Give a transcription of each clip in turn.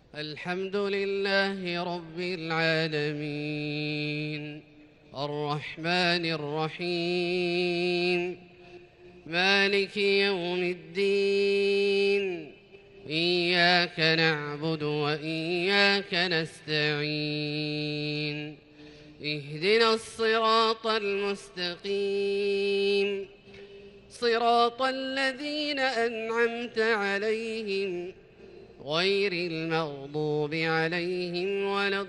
الحمد لله رب العالمين، الرحمن الرحيم، مالك يوم الدين. إياك نعبد وإياك نستعين. اهدنا الصراط المستقيم، صراط الذين أنعمت عليهم غير المغضوب عليهم ولا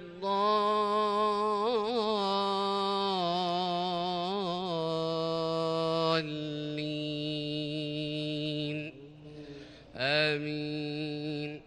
الضالين. آمين.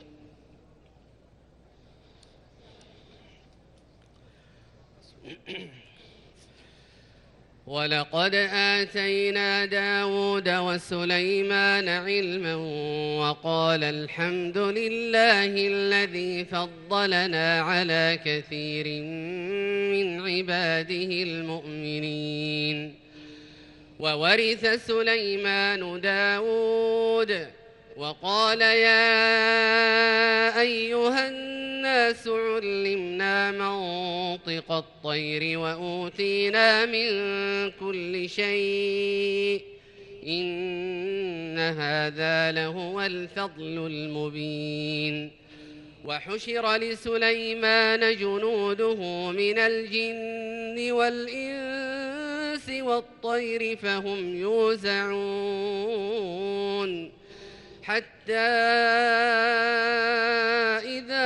ولقد آتينا داود وسليمان علما وقال الحمد لله الذي فضلنا على كثير من عباده المؤمنين. وورث سليمان داود وقال يا أيها الناس علمنا منطق الطير وأوتينا من كل شيء إن هذا لهو الفضل المبين. وحشر لسليمان جنوده من الجن والإنس والطير فهم يوزعون حتى إذا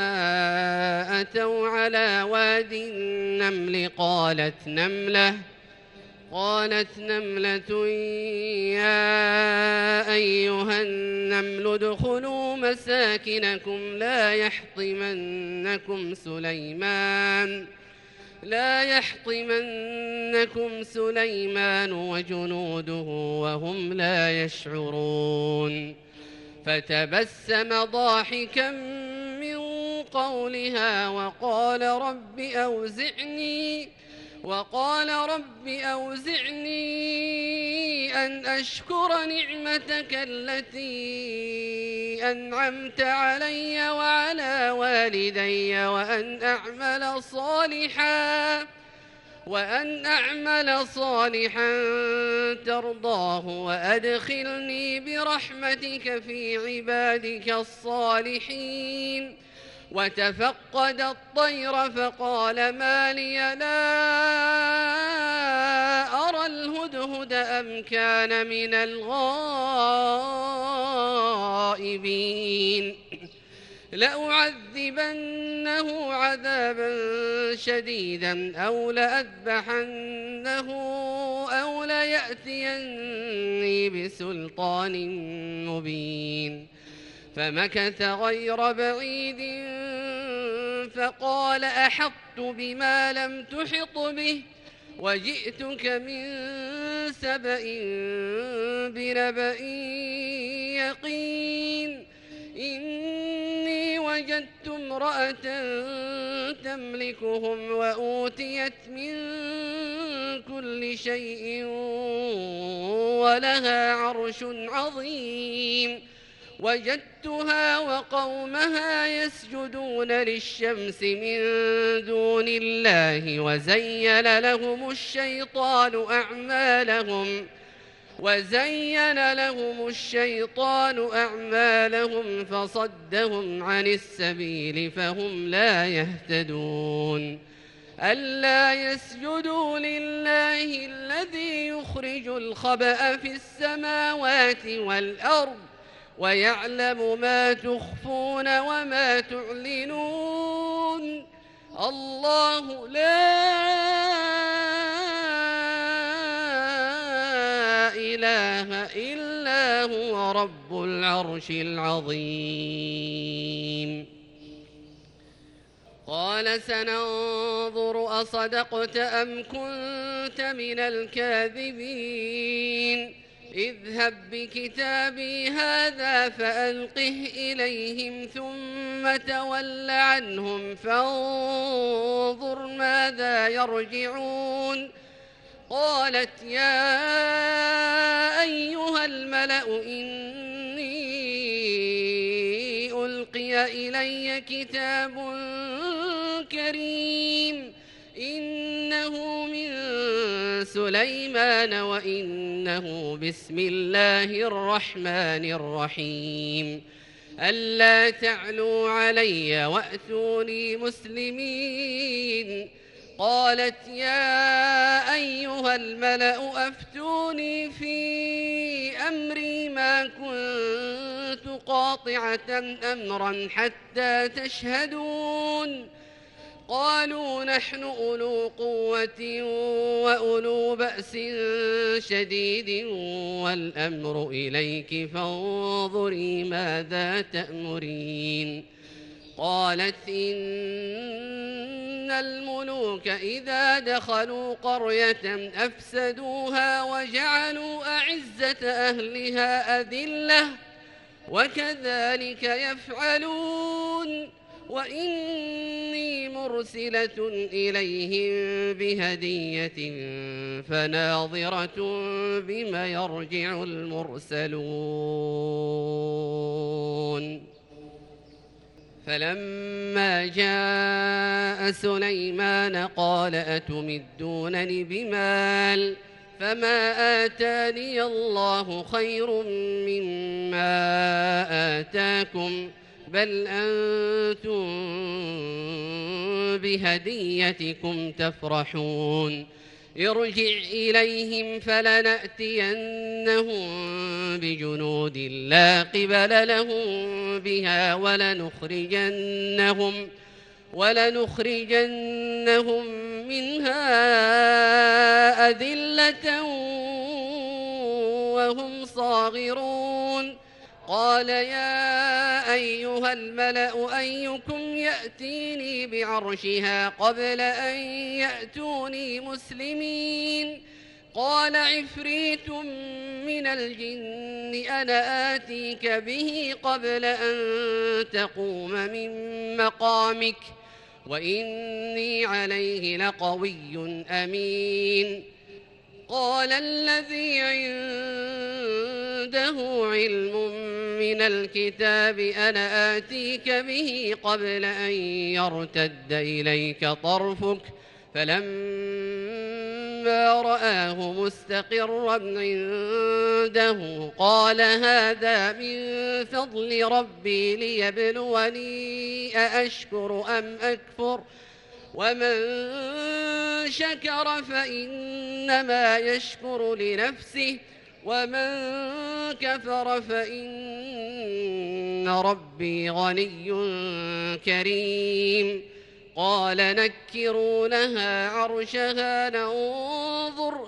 أتوا على واد النمل قالت نملة يا أيها النمل ادخلوا مساكنكم لا يحطمنكم سليمان وجنوده وهم لا يشعرون. فتبسم ضاحكا من قولها وقال رب أوزعني أن أشكر نعمتك التي أنعمت علي وعلى والدي وأن أعمل صالحا ترضاه وأدخلني برحمتك في عبادك الصالحين. وتفقد الطير فقال ما لي لا أرى الهدهد أم كان من الغائبين. لأعذبنه عذابا شديدا أو لأذبحنه أو ليأتيني بسلطان مبين. فمكث غير بعيد فقال أحطت بما لم تحط به وجئتك من سبأ بنبأ يقين. إني وجدت امرأة تملكهم وأوتيت من كل شيء ولها عرش عظيم. وجدتها وقومها يسجدون للشمس من دون الله وزين لهم الشيطان أعمالهم فصدهم عن السبيل فهم لا يهتدون. ألا يسجدوا لله الذي يخرج الخبأ في السماوات والأرض ويعلم ما تخفون وما تعلنون. الله لا إله إلا هو رب العرش العظيم. قال سننظر أصدقت أم كنت من الكاذبين. اذهب بكتابي هذا فألقه إليهم ثم تول عنهم فانظر ماذا يرجعون. قالت يا أيها الملأ إني ألقي إلي كتاب كريم إنه من سليمان وإنه بسم الله الرحمن الرحيم ألا تعلوا علي وأتوني مسلمين. قالت يا أيها الملأ أفتوني في أمري ما كنت قاطعة أمرا حتى تشهدون. قالوا نحن أولو قوة وأولو بأس شديد والأمر إليك فانظري ماذا تأمرين. قالت إن الملوك إذا دخلوا قرية أفسدوها وجعلوا أعزة أهلها أذلة وكذلك يفعلون. وإني مرسلة إليهم بهدية فناظرة بما يرجع المرسلون. فلما جاء سليمان قال أتمدونني بمال فما آتاني الله خير مما آتاكم بل أنتم بهديتكم تفرحون. ارجع إليهم فلنأتينهم بجنود لا قبل لهم بها ولنخرجنهم منها أذلة وهم صاغرون. قال يا أيها الملأ أيكم يأتيني بعرشها قبل أن يأتوني مسلمين. قال عفريت من الجن أنا آتيك به قبل أن تقوم من مقامك وإني عليه لقوي أمين. قال الذي عنده علم من الكتاب أنا آتيك به قبل أن يرتد إليك طرفك فلما رآه مستقرا عنده قال هذا من فضل ربي ليبلوني أأشكر أم أكفر ومن شكر فإنما يشكر لنفسه ومن كفر فإن ربي غني كريم. قال نكروا لها عرشها ننظر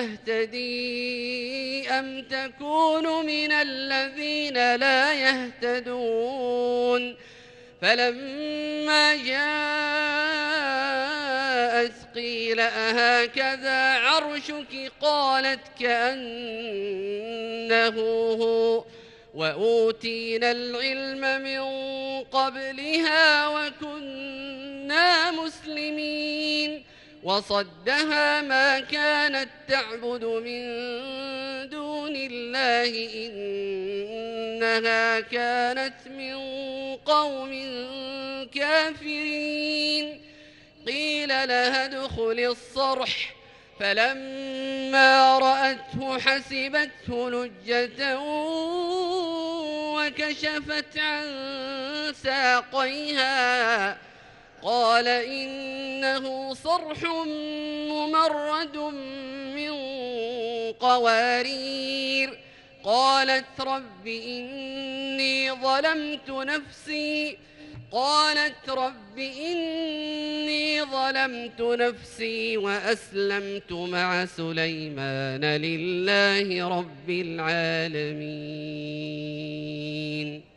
أتهتدي أم تكون من الذين لا يهتدون. فلما جاءت قيل أهكذا عرشك قالت كأنه هو وأوتينا العلم من قبلها وكنا مسلمين. وصدها ما كانت تعبد من دون الله إنها كانت من قوم كافرين. قيل لها ادخل الصرح فلما رأته حسبته لجة وكشفت عن ساقيها قال إنه صرح ممرد من قوارير. قالت رب إني ظلمت نفسي وأسلمت مع سليمان لله رب العالمين.